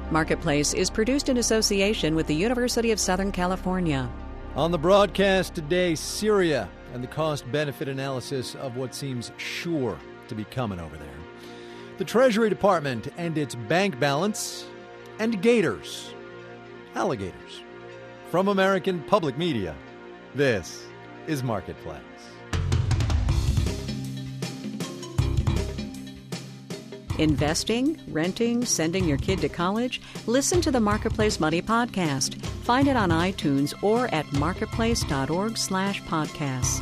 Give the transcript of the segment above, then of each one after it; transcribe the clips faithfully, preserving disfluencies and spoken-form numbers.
Marketplace is produced in association with the University of Southern California. On the broadcast today, Syria and the cost-benefit analysis of what seems sure to be coming over there. The Treasury Department and its bank balance, and gators. Alligators. From American Public Media, this is Marketplace. Investing, renting, sending your kid to college? Listen to the Marketplace Money Podcast. Find it on iTunes or at marketplace.org slash podcasts.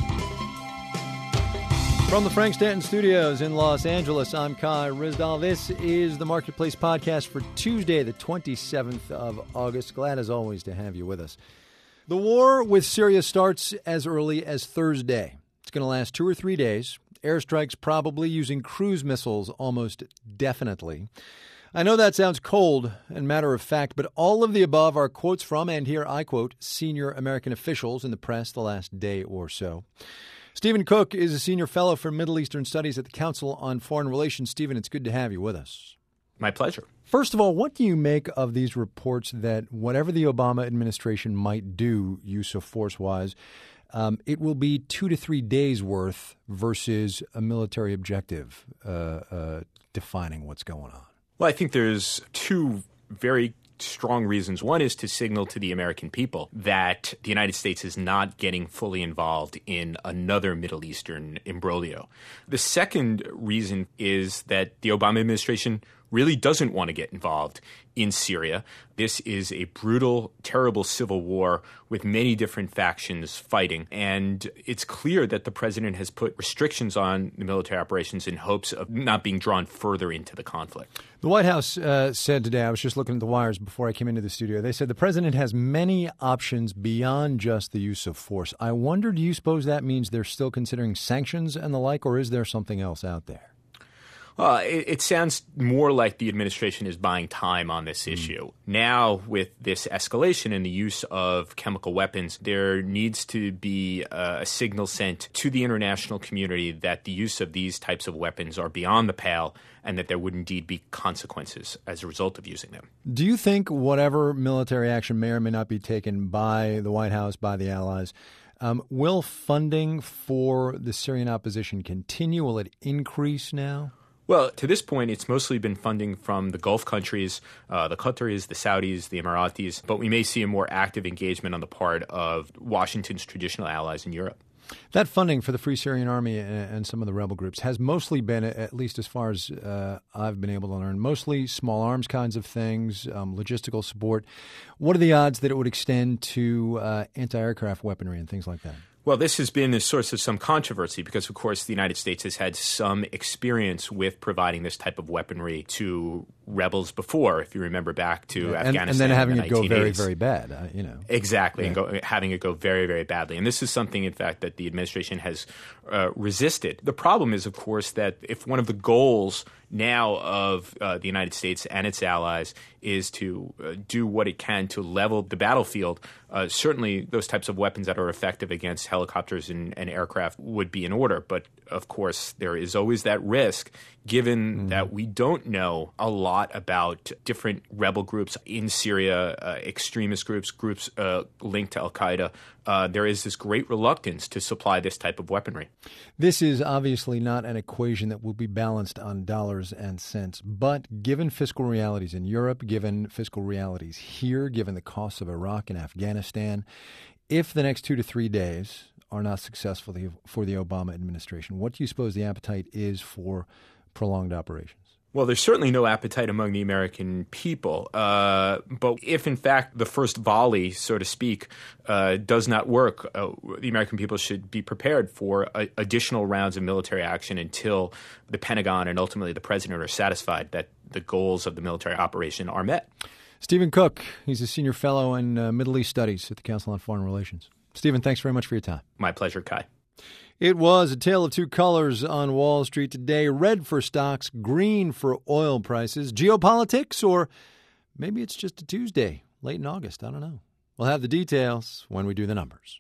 From the Frank Stanton Studios in Los Angeles, I'm Kai Ryssdal. This is the Marketplace Podcast for Tuesday, the twenty-seventh of August. Glad, as always, to have you with us. The war with Syria starts as early as Thursday. It's going to last two or three days. Airstrikes probably using cruise missiles almost definitely. I know that sounds cold and matter of fact, but all of the above are quotes from, and here I quote, senior American officials in the press the last day or so. Stephen Cook is a senior fellow for Middle Eastern Studies at the Council on Foreign Relations. Stephen, it's good to have you with us. My pleasure. First of all, what do you make of these reports that whatever the Obama administration might do, use of force-wise, Um, it will be two to three days worth versus a military objective uh, uh, defining what's going on? Well, I think there's two very strong reasons. One is to signal to the American people that the United States is not getting fully involved in another Middle Eastern imbroglio. The second reason is that the Obama administration really doesn't want to get involved in Syria. This is a brutal, terrible civil war with many different factions fighting. And it's clear that the president has put restrictions on the military operations in hopes of not being drawn further into the conflict. The White House uh, said today, I was just looking at the wires before I came into the studio, they said the president has many options beyond just the use of force. I wonder, do you suppose that means they're still considering sanctions and the like, or is there something else out there? Uh, it, it sounds more like the administration is buying time on this issue. Mm. Now, with this escalation and the use of chemical weapons, there needs to be uh, a signal sent to the international community that the use of these types of weapons are beyond the pale and that there would indeed be consequences as a result of using them. Do you think whatever military action may or may not be taken by the White House, by the allies, um, will funding for the Syrian opposition continue? Will it increase now? Well, to this point, it's mostly been funding from the Gulf countries, uh, the Qataris, the Saudis, the Emiratis, but we may see a more active engagement on the part of Washington's traditional allies in Europe. That funding for the Free Syrian Army and some of the rebel groups has mostly been, at least as far as uh, I've been able to learn, mostly small arms kinds of things, um, logistical support. What are the odds that it would extend to uh, anti-aircraft weaponry and things like that? Well, this has been a source of some controversy because, of course, the United States has had some experience with providing this type of weaponry to rebels before, if you remember back to yeah, Afghanistan. And, and then having the it go very, very bad, uh, you know. Exactly, yeah. and go, having it go very, very badly. And this is something, in fact, that the administration has uh, resisted. The problem is, of course, that if one of the goals now of uh, the United States and its allies is to uh, do what it can to level the battlefield, uh, certainly those types of weapons that are effective against helicopters and, and aircraft would be in order. But, of course, there is always that risk, given mm-hmm. that we don't know a lot about different rebel groups in Syria, uh, extremist groups, groups uh, linked to al-Qaeda. Uh, there is this great reluctance to supply this type of weaponry. This is obviously not an equation that will be balanced on dollars and cents. But given fiscal realities in Europe, given fiscal realities here, given the costs of Iraq and Afghanistan, if the next two to three days are not successful for the Obama administration, what do you suppose the appetite is for prolonged operations? Well, there's certainly no appetite among the American people. Uh, but if, in fact, the first volley, so to speak, uh, does not work, uh, the American people should be prepared for a, additional rounds of military action until the Pentagon and ultimately the president are satisfied that the goals of the military operation are met. Stephen Cook, he's a senior fellow in uh, Middle East Studies at the Council on Foreign Relations. Stephen, thanks very much for your time. My pleasure, Kai. It was a tale of two colors on Wall Street today. Red for stocks, green for oil prices. Geopolitics, or maybe it's just a Tuesday, late in August. I don't know. We'll have the details when we do the numbers.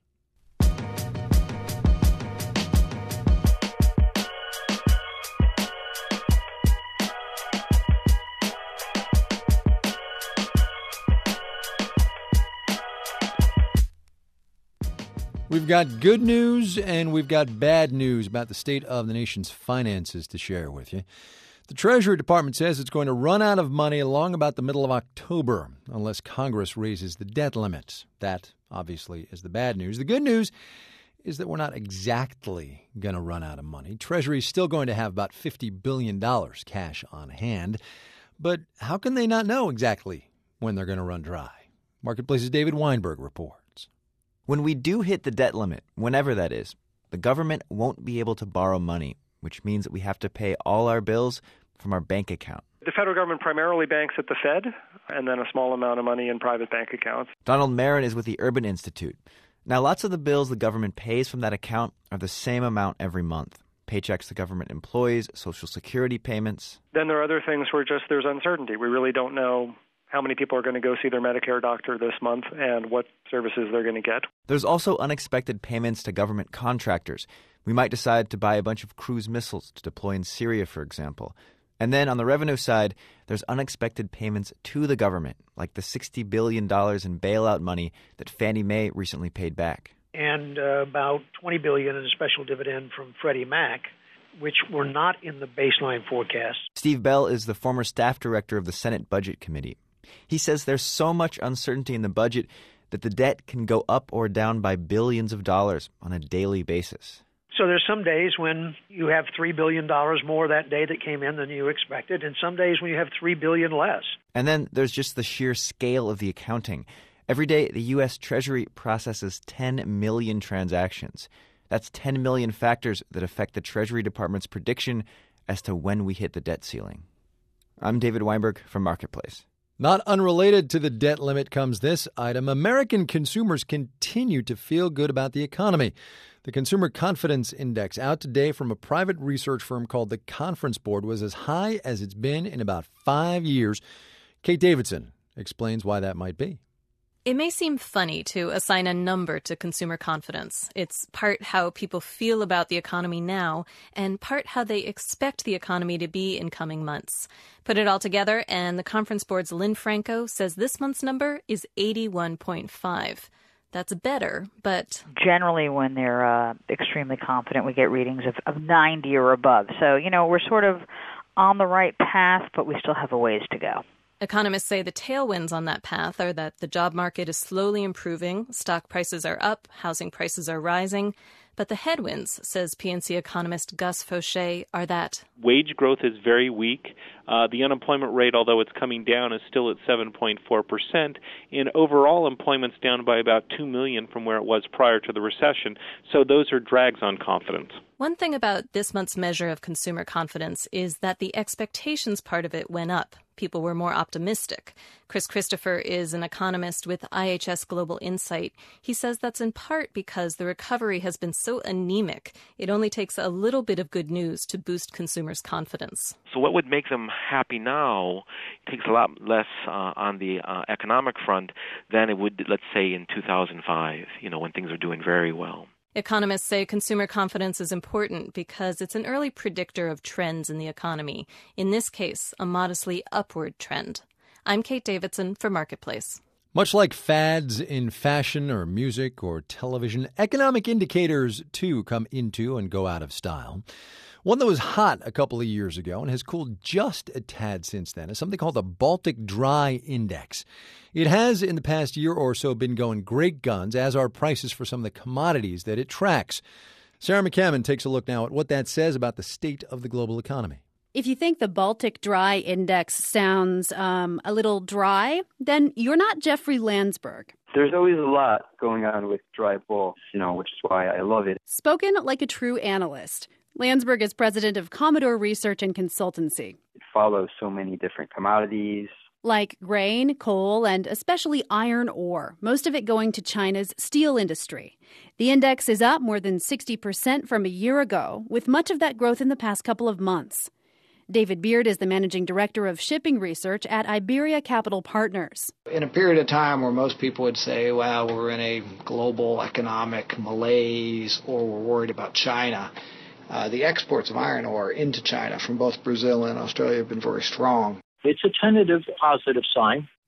We've got good news and we've got bad news about the state of the nation's finances to share with you. The Treasury Department says it's going to run out of money along about the middle of October unless Congress raises the debt limits. That, obviously, is the bad news. The good news is that we're not exactly going to run out of money. Treasury is still going to have about fifty billion dollars cash on hand. But how can they not know exactly when they're going to run dry? Marketplace's David Weinberg reports. When we do hit the debt limit, whenever that is, the government won't be able to borrow money, which means that we have to pay all our bills from our bank account. The federal government primarily banks at the Fed, and then a small amount of money in private bank accounts. Donald Marin is with the Urban Institute. Now, lots of the bills the government pays from that account are the same amount every month. Paychecks the government employs, Social Security payments. Then there are other things where just there's uncertainty. We really don't know how many people are going to go see their Medicare doctor this month and what services they're going to get. There's also unexpected payments to government contractors. We might decide to buy a bunch of cruise missiles to deploy in Syria, for example. And then on the revenue side, there's unexpected payments to the government, like the sixty billion dollars in bailout money that Fannie Mae recently paid back. And uh, about twenty billion dollars in a special dividend from Freddie Mac, which were not in the baseline forecast. Steve Bell is the former staff director of the Senate Budget Committee. He says there's so much uncertainty in the budget that the debt can go up or down by billions of dollars on a daily basis. So there's some days when you have three billion dollars more that day that came in than you expected, and some days when you have three billion dollars less. And then there's just the sheer scale of the accounting. Every day, the U S. Treasury processes ten million transactions. That's ten million factors that affect the Treasury Department's prediction as to when we hit the debt ceiling. I'm David Weinberg from Marketplace. Not unrelated to the debt limit comes this item. American consumers continue to feel good about the economy. The Consumer Confidence Index out today from a private research firm called the Conference Board was as high as it's been in about five years. Kate Davidson explains why that might be. It may seem funny to assign a number to consumer confidence. It's part how people feel about the economy now and part how they expect the economy to be in coming months. Put it all together, and the Conference Board's Lynn Franco says this month's number is eighty-one point five. That's better, but... Generally, when they're uh, extremely confident, we get readings of, of ninety or above. So, you know, we're sort of on the right path, but we still have a ways to go. Economists say the tailwinds on that path are that the job market is slowly improving, stock prices are up, housing prices are rising. But the headwinds, says P N C economist Gus Fauché, are that wage growth is very weak. Uh, the unemployment rate, although it's coming down, is still at seven point four percent. And overall employment's down by about two million from where it was prior to the recession. So those are drags on confidence. One thing about this month's measure of consumer confidence is that the expectations part of it went up. People were more optimistic. Chris Christopher is an economist with I H S Global Insight. He says that's in part because the recovery has been so anemic. It only takes a little bit of good news to boost consumers' confidence. So what would make them happy now takes a lot less uh, on the uh, economic front than it would, let's say, in two thousand five, you know, when things are doing very well. Economists say consumer confidence is important because it's an early predictor of trends in the economy. In this case, a modestly upward trend. I'm Kate Davidson for Marketplace. Much like fads in fashion or music or television, economic indicators, too, come into and go out of style. One that was hot a couple of years ago and has cooled just a tad since then is something called the Baltic Dry Index. It has, in the past year or so, been going great guns, as are prices for some of the commodities that it tracks. Sarah McCammon takes a look now at what that says about the state of the global economy. If you think the Baltic Dry Index sounds um, a little dry, then you're not Jeffrey Landsberg. There's always a lot going on with dry bulk, you know, which is why I love it. Spoken like a true analyst. Landsberg is president of Commodore Research and Consultancy. It follows so many different commodities. Like grain, coal, and especially iron ore, most of it going to China's steel industry. The index is up more than sixty percent from a year ago, with much of that growth in the past couple of months. David Beard is the managing director of shipping research at Iberia Capital Partners. In a period of time where most people would say, well, we're in a global economic malaise or we're worried about China, uh, the exports of iron ore into China from both Brazil and Australia have been very strong. It's a tentative positive sign.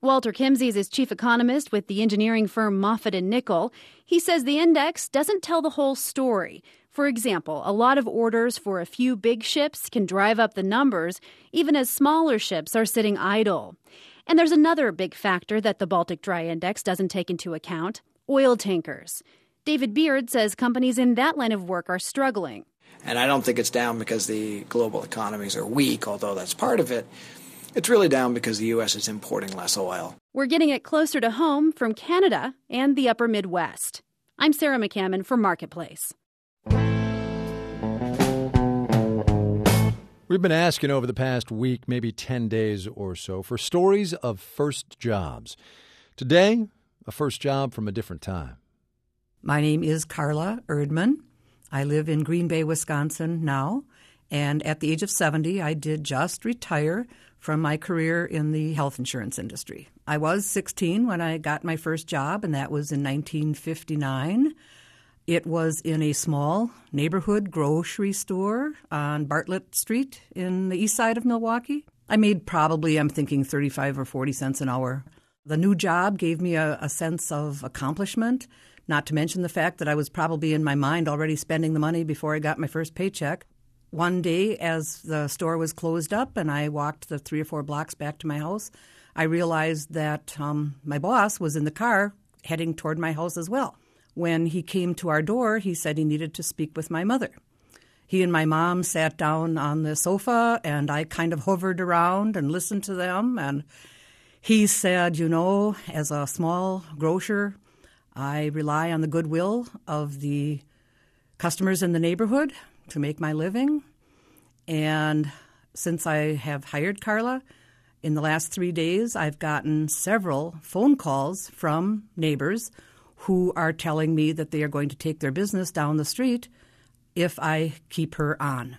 Walter Kimsey is chief economist with the engineering firm Moffitt and Nichol. He says the index doesn't tell the whole story. For example, a lot of orders for a few big ships can drive up the numbers, even as smaller ships are sitting idle. And there's another big factor that the Baltic Dry Index doesn't take into account: oil tankers. David Beard says companies in that line of work are struggling. And I don't think it's down because the global economies are weak, although that's part of it. It's really down because the U S is importing less oil. We're getting it closer to home from Canada and the upper Midwest. I'm Sarah McCammon for Marketplace. We've been asking over the past week, maybe ten days or so, for stories of first jobs. Today, a first job from a different time. My name is Carla Erdman. I live in Green Bay, Wisconsin now. And at the age of seventy, I did just retire from my career in the health insurance industry. I was sixteen when I got my first job, and that was in nineteen fifty-nine. It was in a small neighborhood grocery store on Bartlett Street in the east side of Milwaukee. I made probably, I'm thinking, thirty-five or forty cents an hour. The new job gave me a, a sense of accomplishment, not to mention the fact that I was probably in my mind already spending the money before I got my first paycheck. One day, as the store was closed up and I walked the three or four blocks back to my house, I realized that um, my boss was in the car heading toward my house as well. When he came to our door, he said he needed to speak with my mother. He and my mom sat down on the sofa, and I kind of hovered around and listened to them. And he said, you know, as a small grocer, I rely on the goodwill of the customers in the neighborhood to make my living. And since I have hired Carla, in the last three days, I've gotten several phone calls from neighbors who are telling me that they are going to take their business down the street if I keep her on.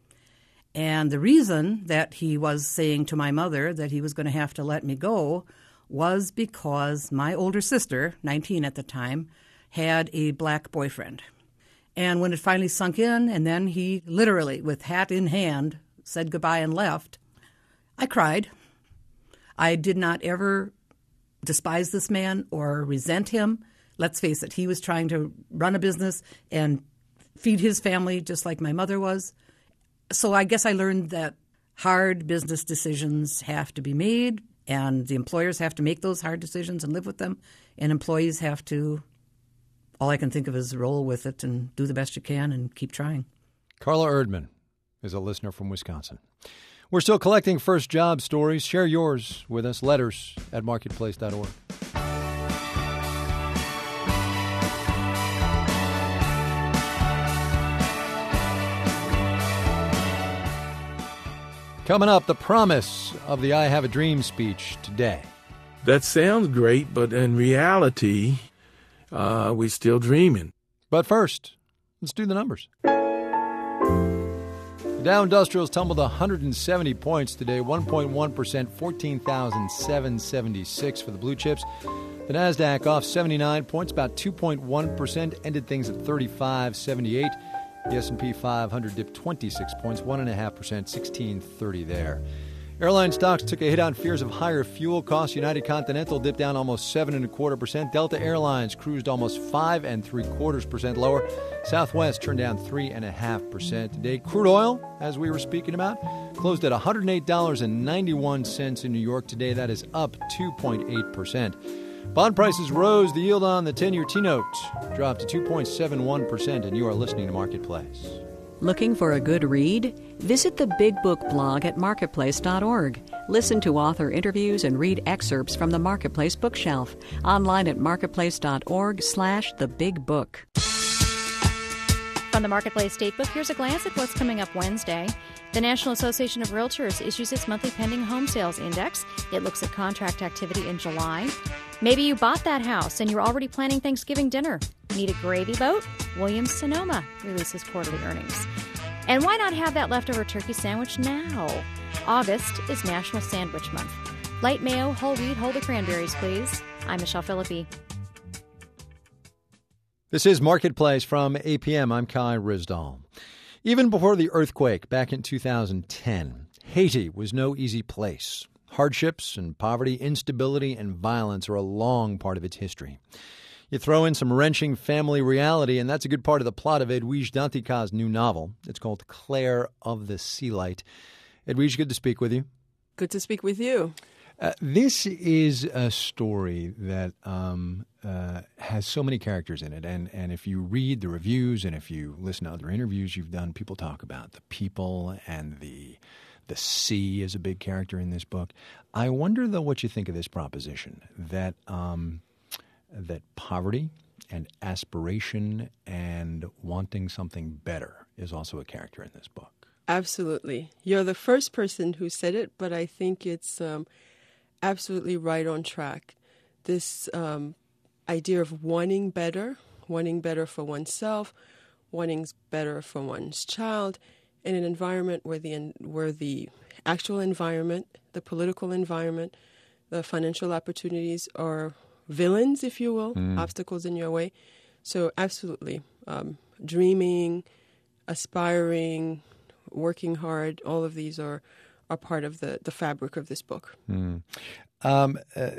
And the reason that he was saying to my mother that he was going to have to let me go was because my older sister, nineteen at the time, had a black boyfriend. And when it finally sunk in, and then he literally, with hat in hand, said goodbye and left, I cried. I did not ever despise this man or resent him. Let's face it, he was trying to run a business and feed his family just like my mother was. So I guess I learned that hard business decisions have to be made, and the employers have to make those hard decisions and live with them, and employees have to, all I can think of is roll with it and do the best you can and keep trying. Carla Erdman is a listener from Wisconsin. We're still collecting first job stories. Share yours with us. Letters at marketplace dot org. Coming up, the promise of the I Have a Dream speech today. That sounds great, but in reality, uh, we're still dreaming. But first, let's do the numbers. The Dow Industrials tumbled one hundred seventy points today, one point one percent, fourteen thousand seven hundred seventy-six for the blue chips. The Nasdaq off seventy-nine points, about two point one percent, ended things at thirty-five seventy-eight. The S and P five hundred dipped twenty-six points, one point five percent, sixteen thirty there. Airline stocks took a hit on fears of higher fuel costs. United Continental dipped down almost seven and a quarter percent. Delta Airlines cruised almost five and three quarters percent lower. Southwest turned down three and a half percent today. Crude oil, as we were speaking about, closed at one hundred eight dollars and ninety-one cents in New York today. That is up two point eight percent. Bond prices rose. The yield on the ten-year T-note dropped to two point seven one percent, and you are listening to Marketplace. Looking for a good read? Visit the Big Book blog at marketplace dot org. Listen to author interviews and read excerpts from the Marketplace bookshelf. Online at marketplace dot org slash the big book. From the Marketplace State Book, here's a glance at what's coming up Wednesday. The National Association of Realtors issues its monthly pending home sales index. It looks at contract activity in July. Maybe you bought that house and you're already planning Thanksgiving dinner. Need a gravy boat? Williams-Sonoma releases quarterly earnings. And why not have that leftover turkey sandwich now? August is National Sandwich Month. Light mayo, whole wheat, whole the cranberries, please. I'm Michelle Philippi. This is Marketplace from A P M. I'm Kai Rizdal. Even before the earthquake back in two thousand ten, Haiti was no easy place. Hardships and poverty, instability and violence are a long part of its history. You throw in some wrenching family reality, and that's a good part of the plot of Edwige Dantica's new novel. It's called Claire of the Sea Light. Edwige, good to speak with you. Good to speak with you. Uh, this is a story that um, uh, has so many characters in it, and, and if you read the reviews and if you listen to other interviews you've done, people talk about the people and the the sea is a big character in this book. I wonder, though, what you think of this proposition that um, that poverty and aspiration and wanting something better is also a character in this book. Absolutely. You're the first person who said it, but I think it's um, absolutely right on track. This um, idea of wanting better, wanting better for oneself, wanting better for one's child, in an environment where the where the actual environment, the political environment, the financial opportunities are villains, if you will, mm. obstacles in your way. So absolutely, um, dreaming, aspiring, working hard, all of these are, are part of the, the fabric of this book. Mm. Um, uh,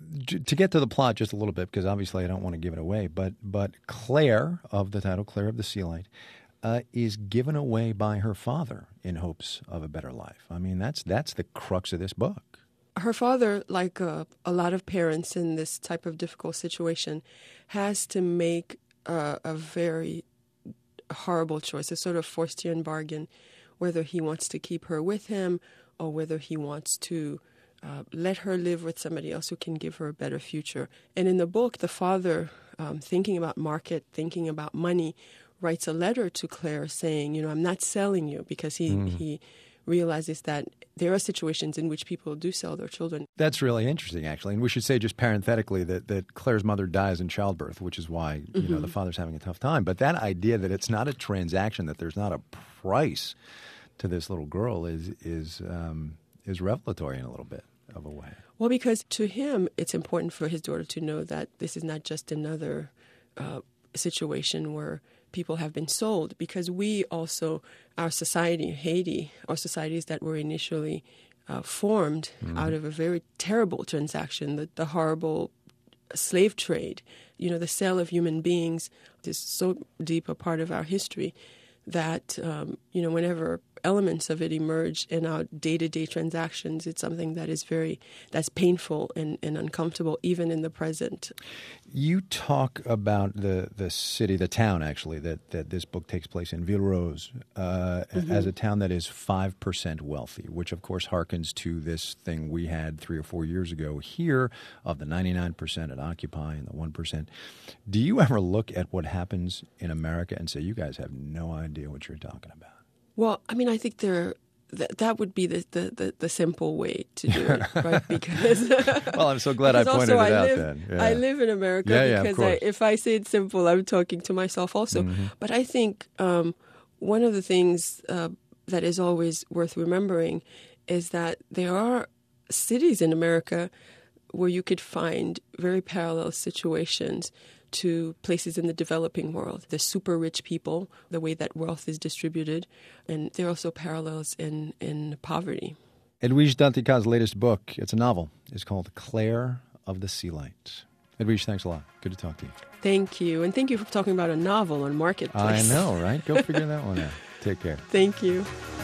to get to the plot just a little bit, because obviously I don't want to give it away, but but Claire, of the title, Claire of the Sea Light, uh, is given away by her father in hopes of a better life. I mean, that's that's the crux of this book. Her father, like uh, a lot of parents in this type of difficult situation, has to make uh, a very horrible choice, a sort of Faustian bargain, whether he wants to keep her with him or whether he wants to uh, let her live with somebody else who can give her a better future. And in the book, the father, um, thinking about market, thinking about money, writes a letter to Claire saying, you know, I'm not selling you, because he, mm. he realizes that there are situations in which people do sell their children. That's really interesting, actually. And we should say just parenthetically that, that Claire's mother dies in childbirth, which is why, you mm-hmm. know, the father's having a tough time. But that idea that it's not a transaction, that there's not a price to this little girl is is um, is revelatory in a little bit of a way. Well, because to him, it's important for his daughter to know that this is not just another uh, situation where people have been sold, because we also, our society, Haiti, are societies that were initially uh, formed mm-hmm. out of a very terrible transaction, the, the horrible slave trade. You know, the sale of human beings is so deep a part of our history that, um, you know, whenever elements of it emerge in our day-to-day transactions, it's something that is very, that's painful and, and uncomfortable, even in the present. You talk about the, the city, the town, actually, that, that this book takes place in, Ville Rose, uh, mm-hmm. as a town that is five percent wealthy, which, of course, harkens to this thing we had three or four years ago here of the ninety-nine percent at Occupy and the one percent. Do you ever look at what happens in America and say, you guys have no idea what you're talking about? Well, I mean, I think there th- that would be the, the, the, the simple way to do it, right? Because well, I'm so glad I pointed it I out live, then. Yeah. I live in America yeah, yeah, because I, if I say it's simple, I'm talking to myself also. Mm-hmm. But I think um, one of the things uh, that is always worth remembering is that there are cities in America where you could find very parallel situations to places in the developing world. The super rich people, the way that wealth is distributed, and there are also parallels in, in poverty. Edwige Dantica's latest book, it's a novel, is called Claire of the Sea Light. Edwige, thanks a lot. Good to talk to you. Thank you, and thank you for talking about a novel on Marketplace. I know, right? Go figure that one out. Take care. Thank you.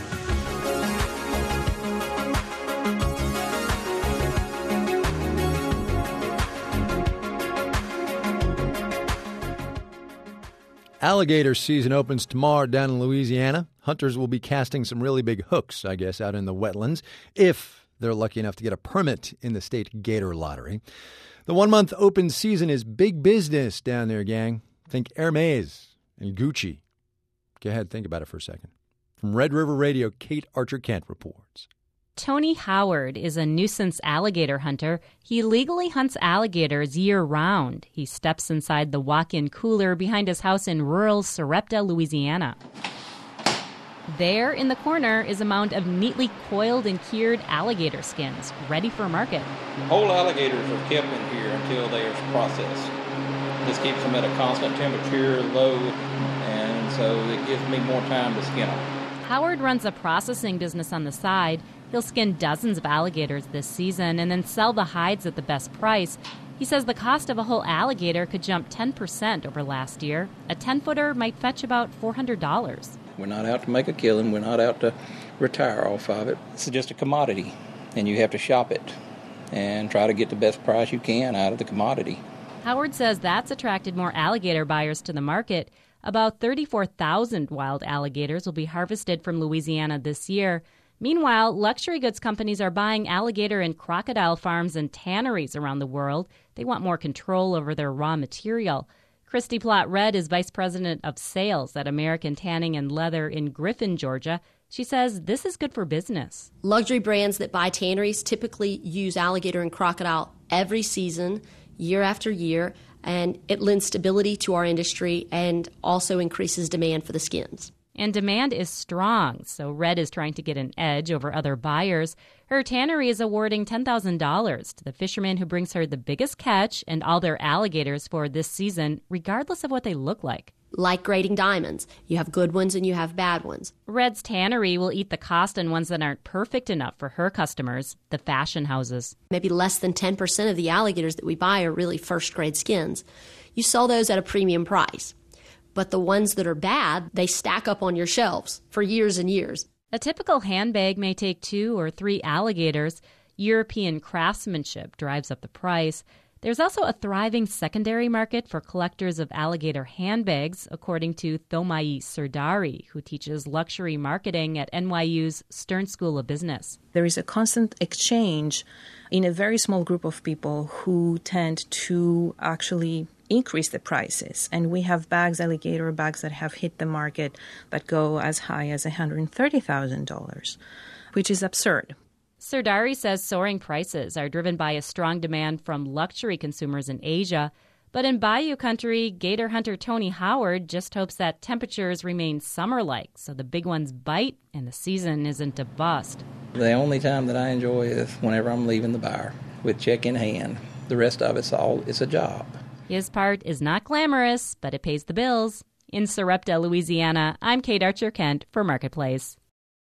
Alligator season opens tomorrow down in Louisiana. Hunters will be casting some really big hooks, I guess, out in the wetlands, if they're lucky enough to get a permit in the state gator lottery. The one-month open season is big business down there, gang. Think Hermes and Gucci. Go ahead, think about it for a second. From Red River Radio, Kate Archer-Kent reports. Tony Howard is a nuisance alligator hunter. He legally hunts alligators year-round. He steps inside the walk-in cooler behind his house in rural Sarepta, Louisiana. There, in the corner, is a mound of neatly coiled and cured alligator skins, ready for market. Whole alligators are kept in here until they are processed. This keeps them at a constant temperature, low, and so it gives me more time to skin them. Howard runs a processing business on the side. He'll skin dozens of alligators this season and then sell the hides at the best price. He says the cost of a whole alligator could jump ten percent over last year. A ten-footer might fetch about four hundred dollars. We're not out to make a killing. We're not out to retire off of it. It's just a commodity, and you have to shop it and try to get the best price you can out of the commodity. Howard says that's attracted more alligator buyers to the market. About thirty-four thousand wild alligators will be harvested from Louisiana this year. Meanwhile, luxury goods companies are buying alligator and crocodile farms and tanneries around the world. They want more control over their raw material. Christy Plott-Redd is vice president of sales at American Tanning and Leather in Griffin, Georgia. She says this is good for business. Luxury brands that buy tanneries typically use alligator and crocodile every season, year after year, and it lends stability to our industry and also increases demand for the skins. And demand is strong, so Redd is trying to get an edge over other buyers. Her tannery is awarding ten thousand dollars to the fisherman who brings her the biggest catch and all their alligators for this season, regardless of what they look like. Like grading diamonds. You have good ones and you have bad ones. Redd's tannery will eat the cost on ones that aren't perfect enough for her customers, the fashion houses. Maybe less than ten percent of the alligators that we buy are really first-grade skins. You sell those at a premium price. But the ones that are bad, they stack up on your shelves for years and years. A typical handbag may take two or three alligators. European craftsmanship drives up the price. There's also a thriving secondary market for collectors of alligator handbags, according to Thomayi Serdari, who teaches luxury marketing at N Y U's Stern School of Business. There is a constant exchange in a very small group of people who tend to actually increase the prices. And we have bags, alligator bags, that have hit the market that go as high as one hundred thirty thousand dollars, which is absurd. Serdari says soaring prices are driven by a strong demand from luxury consumers in Asia. But in Bayou country, gator hunter Tony Howard just hopes that temperatures remain summer-like so the big ones bite and the season isn't a bust. The only time that I enjoy is whenever I'm leaving the bar with check in hand. The rest of it's all, it's a job. His part is not glamorous, but it pays the bills. In Sarepta, Louisiana, I'm Kate Archer-Kent for Marketplace.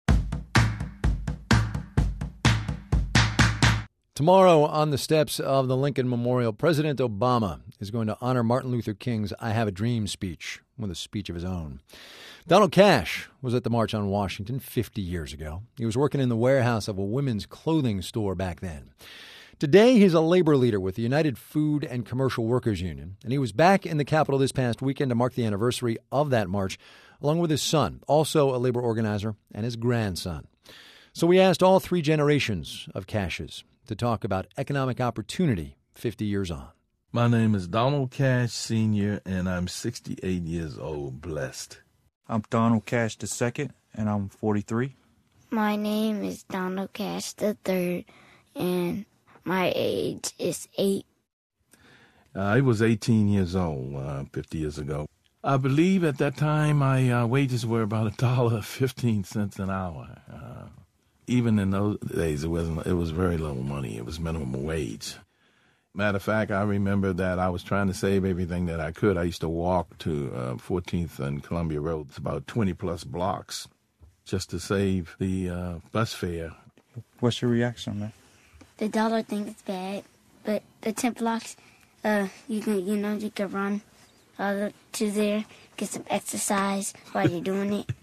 Tomorrow, on the steps of the Lincoln Memorial, President Obama is going to honor Martin Luther King's I Have a Dream speech with a speech of his own. Donald Cash was at the March on Washington fifty years ago. He was working in the warehouse of a women's clothing store back then. Today, he's a labor leader with the United Food and Commercial Workers Union, and he was back in the Capitol this past weekend to mark the anniversary of that march, along with his son, also a labor organizer, and his grandson. So we asked all three generations of Cashes to talk about economic opportunity fifty years on. My name is Donald Cash Senior, and I'm sixty-eight years old, blessed. I'm Donald Cash the Second, and I'm forty-three. My name is Donald Cash the Third, and my age is eight. Uh, I was eighteen years old uh, fifty years ago. I believe at that time my uh, wages were about a dollar fifteen cents an hour. Uh, even in those days, it wasn't. It was very little money. It was minimum wage. Matter of fact, I remember that I was trying to save everything that I could. I used to walk to uh, fourteenth and Columbia Road. It's about twenty plus blocks just to save the uh, bus fare. What's your reaction, man? The dollar thing is bad, but the ten blocks, uh, you can, you know, you can run uh, to there, get some exercise while you're doing it.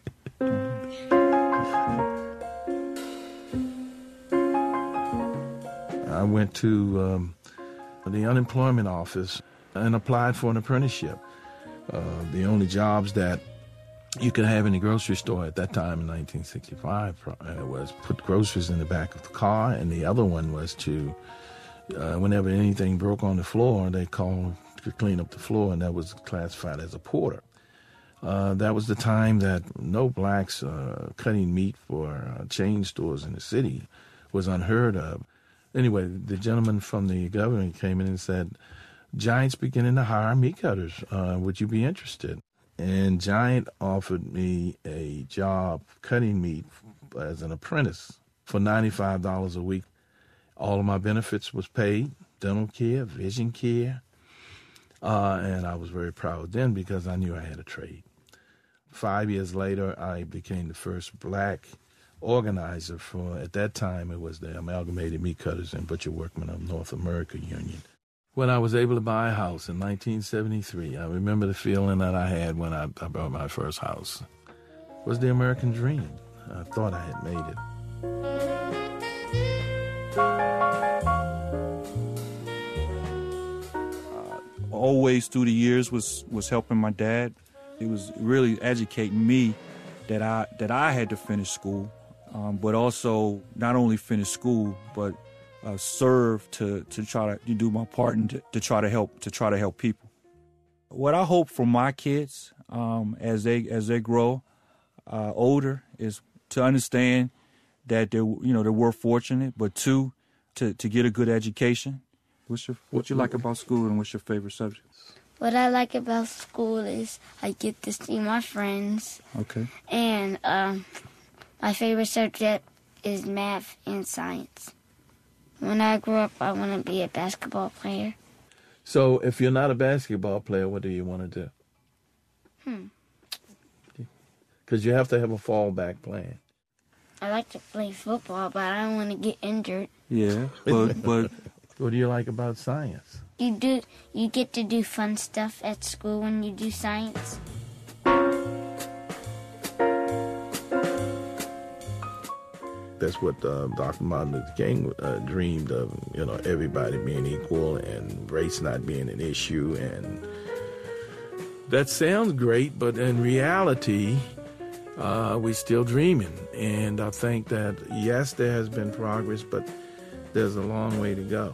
I went to um, the unemployment office and applied for an apprenticeship. Uh, the only jobs that you could have in the grocery store at that time in nineteen sixty-five uh, was put groceries in the back of the car, and the other one was to, uh, whenever anything broke on the floor, they called to clean up the floor, and that was classified as a porter. Uh, that was the time that no blacks uh, cutting meat for uh, chain stores in the city was unheard of. Anyway, the gentleman from the government came in and said, Giant's beginning to hire meat cutters. Uh, would you be interested? And Giant offered me a job cutting meat as an apprentice for ninety-five dollars a week. All of my benefits was paid, dental care, vision care. Uh, and I was very proud then because I knew I had a trade. Five years later, I became the first black organizer for, at that time, it was the Amalgamated Meat Cutters and Butcher Workmen of North America Union. When I was able to buy a house in nineteen seventy-three, I remember the feeling that I had when I, I bought my first house. It was the American dream. I thought I had made it. Uh, always through the years was, was helping my dad. It was really educating me that I that I had to finish school, um, but also not only finish school, but uh, serve to, to try to do my part and to, to try to help to try to help people. What I hope for my kids um, as they as they grow uh, older is to understand that they you know they were fortunate, but two, to, to get a good education. What's your what you like about school and what's your favorite subjects? What I like about school is I get to see my friends. Okay. And um, my favorite subject is math and science. When I grow up, I want to be a basketball player. So if you're not a basketball player, what do you want to do? Hmm. Because you have to have a fallback plan. I like to play football, but I don't want to get injured. Yeah, but but what do you like about science? You do. You get to do fun stuff at school when you do science. That's what uh, Doctor Martin Luther King uh, dreamed of, you know, everybody being equal and race not being an issue. And that sounds great, but in reality, uh, we're still dreaming. And I think that, yes, there has been progress, but there's a long way to go.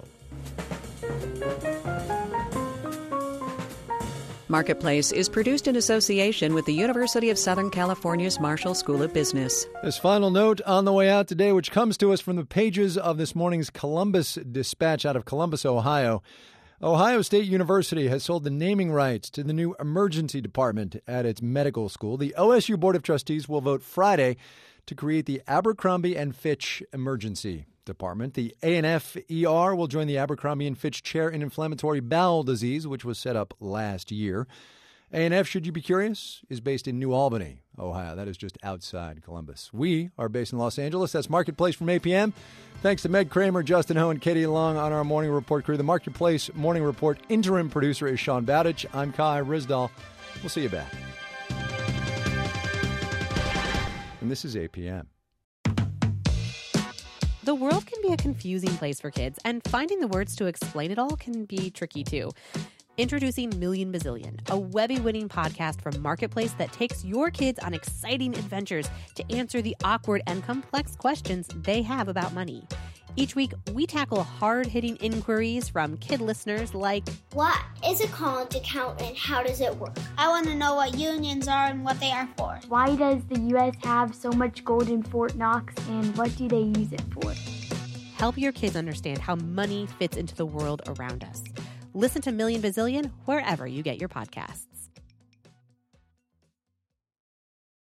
Marketplace is produced in association with the University of Southern California's Marshall School of Business. This final note on the way out today, which comes to us from the pages of this morning's Columbus Dispatch out of Columbus, Ohio. Ohio State University has sold the naming rights to the new emergency department at its medical school. The O S U Board of Trustees will vote Friday to create the Abercrombie and Fitch Emergency Department. The A and F E R will join the Abercrombie and Fitch Chair in Inflammatory Bowel Disease, which was set up last year. A and F, should you be curious, is based in New Albany, Ohio. That is just outside Columbus. We are based in Los Angeles. That's Marketplace from eight p.m. Thanks to Meg Kramer, Justin Ho, and Katie Long on our Morning Report crew. The Marketplace Morning Report interim producer is Sean Bowditch. I'm Kai Rizdal. We'll see you back. And this is eight p.m. The world can be a confusing place for kids, and finding the words to explain it all can be tricky, too. Introducing Million Bazillion, a Webby-winning podcast from Marketplace that takes your kids on exciting adventures to answer the awkward and complex questions they have about money. Each week, we tackle hard-hitting inquiries from kid listeners like, what is a college account and how does it work? I want to know what unions are and what they are for. Why does the U S have so much gold in Fort Knox and what do they use it for? Help your kids understand how money fits into the world around us. Listen to Million Bazillion wherever you get your podcasts.